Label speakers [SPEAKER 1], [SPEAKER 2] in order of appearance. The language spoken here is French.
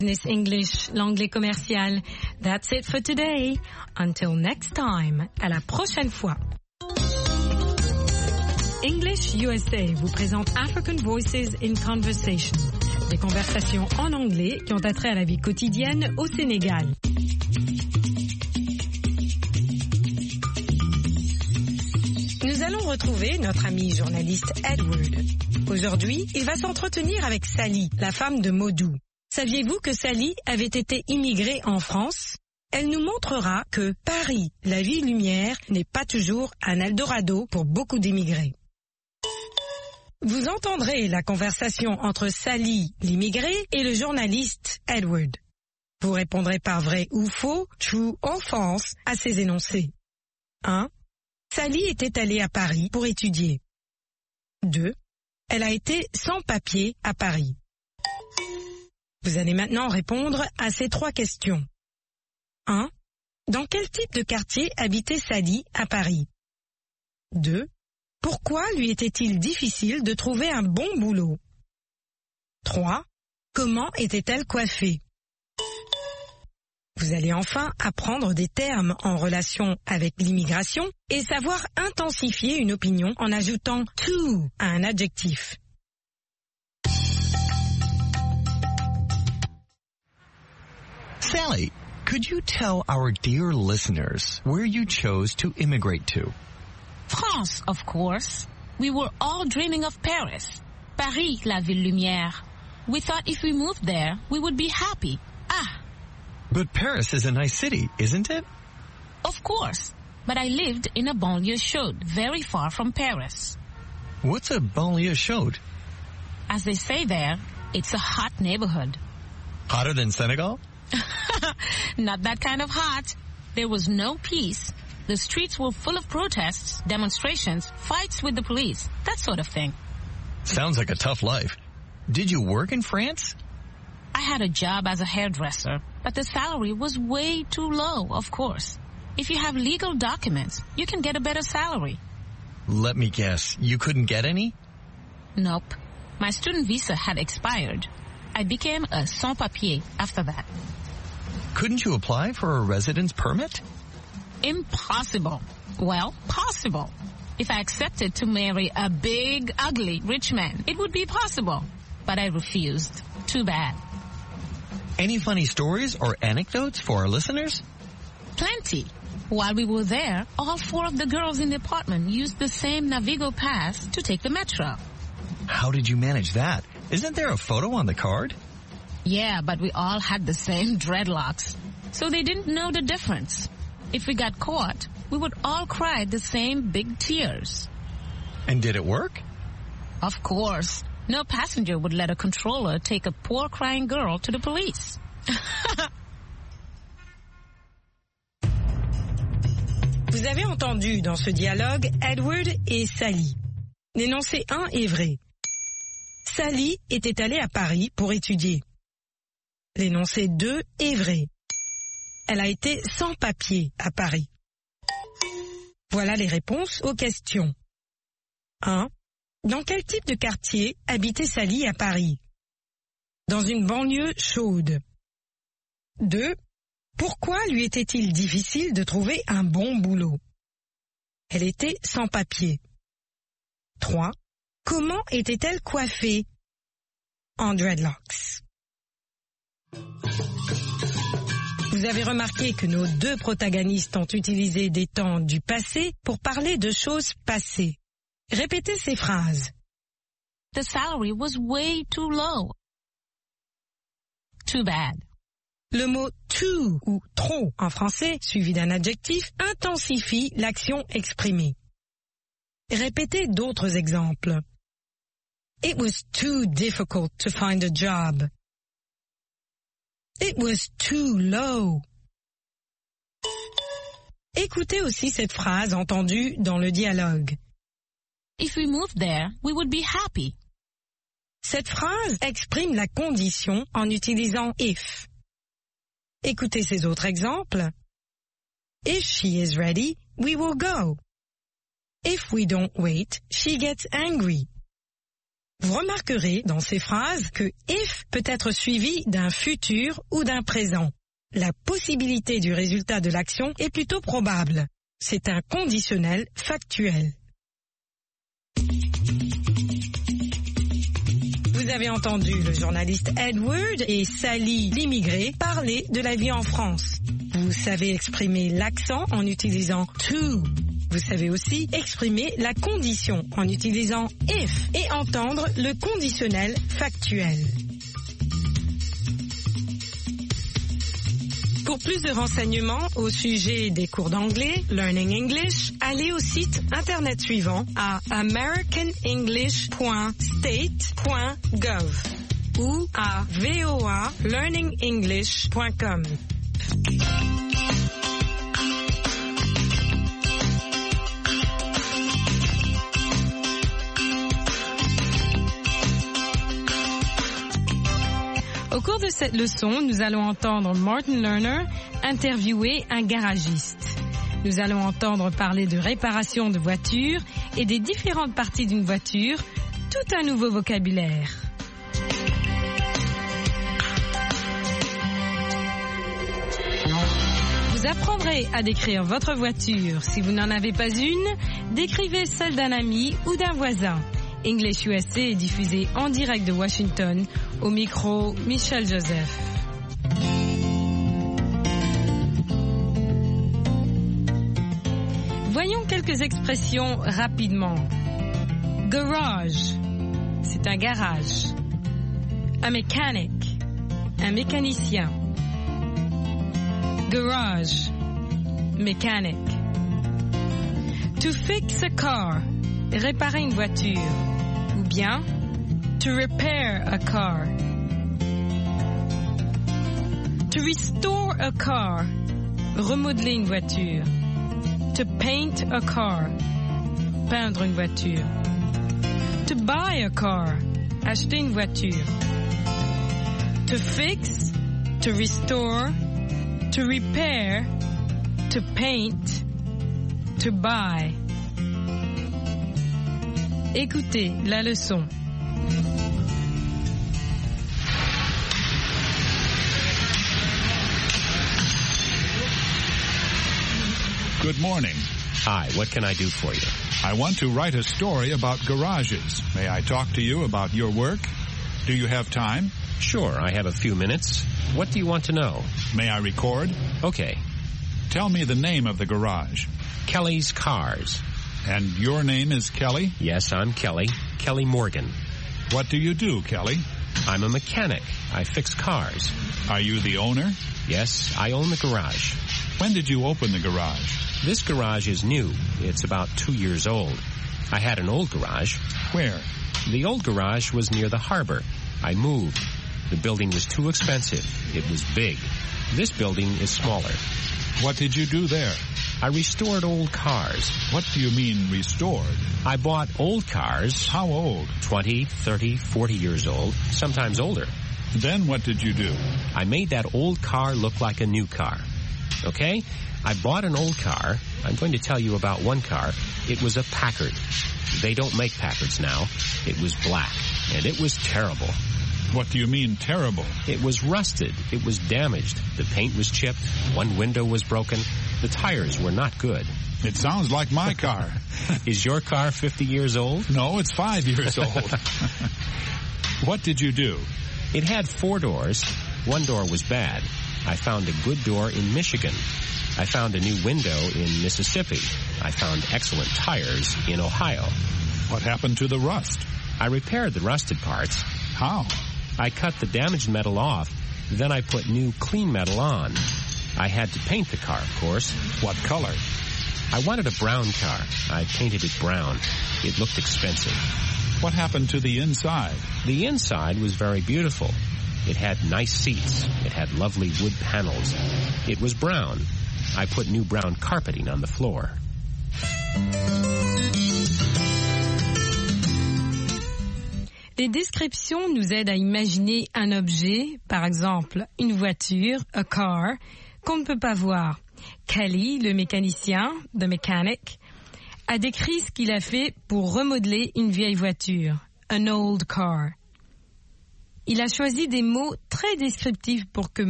[SPEAKER 1] Business English, l'anglais commercial. That's it for today. Until next time. À la prochaine fois. English USA vous présente African Voices in Conversation. Des conversations en anglais qui ont attrait à la vie quotidienne au Sénégal. Nous allons retrouver notre ami journaliste Edward. Aujourd'hui, il va s'entretenir avec Sally, la femme de Modou. Saviez-vous que Sally avait été immigrée en France? Elle nous montrera que Paris, la ville lumière, n'est pas toujours un Eldorado pour beaucoup d'immigrés. Vous entendrez la conversation entre Sally, l'immigrée, et le journaliste Edward. Vous répondrez par vrai ou faux, true or false, à ces énoncés. 1. Sally était allée à Paris pour étudier. 2. Elle a été sans papier à Paris. Vous allez maintenant répondre à ces 3 questions. 1. Dans quel type de quartier habitait Sally à Paris? 2. Pourquoi lui était-il difficile de trouver un bon boulot? 3. Comment était-elle coiffée? Vous allez enfin apprendre des termes en relation avec l'immigration et savoir intensifier une opinion en ajoutant to à un adjectif.
[SPEAKER 2] Sally, could you tell our dear listeners where you chose to immigrate to?
[SPEAKER 3] France, of course. We were all dreaming of Paris. Paris, la ville lumière. We thought if we moved there, we would be happy.
[SPEAKER 2] But Paris is a nice city, isn't it?
[SPEAKER 3] Of course. But I lived in a banlieue chaude, very far from Paris.
[SPEAKER 2] What's a banlieue chaude?
[SPEAKER 3] As they say there, it's a hot neighborhood.
[SPEAKER 2] Hotter than Senegal?
[SPEAKER 3] Not that kind of hot. There was no peace. The streets were full of protests, demonstrations, fights with the police, that sort of thing.
[SPEAKER 2] Sounds like a tough life. Did you work in France?
[SPEAKER 3] I had a job as a hairdresser, but the salary was way too low, of course. If you have legal documents, you can get a better salary.
[SPEAKER 2] Let me guess, you couldn't get any?
[SPEAKER 3] Nope. My student visa had expired. I became a sans-papier after that.
[SPEAKER 2] Couldn't you apply for a residence permit?
[SPEAKER 3] Impossible. Well, possible. If I accepted to marry a big, ugly, rich man, it would be possible. But I refused. Too bad.
[SPEAKER 2] Any funny stories or anecdotes for our listeners?
[SPEAKER 3] Plenty. While we were there, all 4 of the girls in the apartment used the same Navigo pass to take the metro.
[SPEAKER 2] How did you manage that? Isn't there a photo on the card?
[SPEAKER 3] Yeah, but we all had the same dreadlocks. So they didn't know the difference. If we got caught, we would all cry the same big tears.
[SPEAKER 2] And did it work?
[SPEAKER 3] Of course. No passenger would let a controller take a poor crying girl to the police.
[SPEAKER 1] Vous avez entendu dans ce dialogue Edward et Sally. L'énoncé 1 est vrai. Sally était allée à Paris pour étudier. L'énoncé 2 est vrai. Elle a été sans papier à Paris. Voilà les réponses aux questions. 1. Dans quel type de quartier habitait Sally à Paris? Dans une banlieue chaude. 2. Pourquoi lui était-il difficile de trouver un bon boulot? Elle était sans papier. 3. Comment était-elle coiffée? En dreadlocks. Vous avez remarqué que nos 2 protagonistes ont utilisé des temps du passé pour parler de choses passées. Répétez ces phrases.
[SPEAKER 3] The salary was way too low. Too bad.
[SPEAKER 1] Le mot too ou trop en français, suivi d'un adjectif, intensifie l'action exprimée. Répétez d'autres exemples. It was too difficult to find a job. It was too low. Écoutez aussi cette phrase entendue dans le dialogue.
[SPEAKER 3] If we moved there, we would be happy.
[SPEAKER 1] Cette phrase exprime la condition en utilisant if. Écoutez ces autres exemples. If she is ready, we will go. If we don't wait, she gets angry. Vous remarquerez dans ces phrases que if peut être suivi d'un futur ou d'un présent. La possibilité du résultat de l'action est plutôt probable. C'est un conditionnel factuel. Vous avez entendu le journaliste Edward et Sally, l'immigré, parler de la vie en France. Vous savez exprimer l'accent en utilisant to. Vous savez aussi exprimer la condition en utilisant if et entendre le conditionnel factuel. Pour plus de renseignements au sujet des cours d'anglais, Learning English, allez au site internet suivant à americanenglish.state.gov ou à voalearningenglish.com.
[SPEAKER 4] Au cours de cette leçon, nous allons entendre Martin Lerner interviewer un garagiste. Nous allons entendre parler de réparation de voitures et des différentes parties d'une voiture, tout un nouveau vocabulaire. Vous apprendrez à décrire votre voiture. Si vous n'en avez pas une, décrivez celle d'un ami ou d'un voisin. English USA est diffusé en direct de Washington, au micro Michel Joseph. Voyons quelques expressions rapidement. Garage, c'est un garage. A mechanic, un mécanicien. Garage, mechanic. To fix a car, réparer une voiture. Ou bien, to repair a car. To restore a car, remodeler une voiture. To paint a car, peindre une voiture. To buy a car, acheter une voiture. To fix, to restore, to repair, to paint, to buy. Écoutez la leçon.
[SPEAKER 5] Good morning.
[SPEAKER 6] Hi, what can I do for you?
[SPEAKER 5] I want to write a story about garages. May I talk to you about your work? Do you have time?
[SPEAKER 6] Sure, I have a few minutes. What do you want to know?
[SPEAKER 5] May I record?
[SPEAKER 6] Okay.
[SPEAKER 5] Tell me the name of the garage.
[SPEAKER 6] Kelly's Cars.
[SPEAKER 5] And your name is Kelly?
[SPEAKER 6] Yes, I'm Kelly. Kelly Morgan.
[SPEAKER 5] What do you do, Kelly?
[SPEAKER 6] I'm a mechanic. I fix cars.
[SPEAKER 5] Are you the owner?
[SPEAKER 6] Yes, I own the garage.
[SPEAKER 5] When did you open the garage?
[SPEAKER 6] This garage is new. It's about 2 years old. I had an old garage.
[SPEAKER 5] Where?
[SPEAKER 6] The old garage was near the harbor. I moved. The building was too expensive. It was big. This building is smaller.
[SPEAKER 5] What did you do there?
[SPEAKER 6] I restored old cars.
[SPEAKER 5] What do you mean, restored?
[SPEAKER 6] I bought old cars.
[SPEAKER 5] How old?
[SPEAKER 6] 20, 30, 40 years old, sometimes older.
[SPEAKER 5] Then what did you do?
[SPEAKER 6] I made that old car look like a new car. Okay? I bought an old car. I'm going to tell you about one car. It was a Packard. They don't make Packards now. It was black, and it was terrible.
[SPEAKER 5] What do you mean, terrible?
[SPEAKER 6] It was rusted. It was damaged. The paint was chipped. One window was broken. The tires were not good.
[SPEAKER 5] It sounds like my car.
[SPEAKER 6] Is your car 50 years old?
[SPEAKER 5] No, it's 5 years old. What did you do?
[SPEAKER 6] It had 4 doors. One door was bad. I found a good door in Michigan. I found a new window in Mississippi. I found excellent tires in Ohio.
[SPEAKER 5] What happened to the rust?
[SPEAKER 6] I repaired the rusted parts.
[SPEAKER 5] How?
[SPEAKER 6] I cut the damaged metal off. Then I put new clean metal on. I had to paint the car, of course.
[SPEAKER 5] What color?
[SPEAKER 6] I wanted a brown car. I painted it brown. It looked expensive.
[SPEAKER 5] What happened to the inside?
[SPEAKER 6] The inside was very beautiful. It had nice seats. It had lovely wood panels. It was brown. I put new brown carpeting on the floor.
[SPEAKER 4] Les descriptions nous aident à imaginer un objet, par exemple une voiture, a car, qu'on ne peut pas voir. Kelly, le mécanicien, the mechanic, a décrit ce qu'il a fait pour remodeler une vieille voiture, an old car. Il a choisi des mots très descriptifs pour que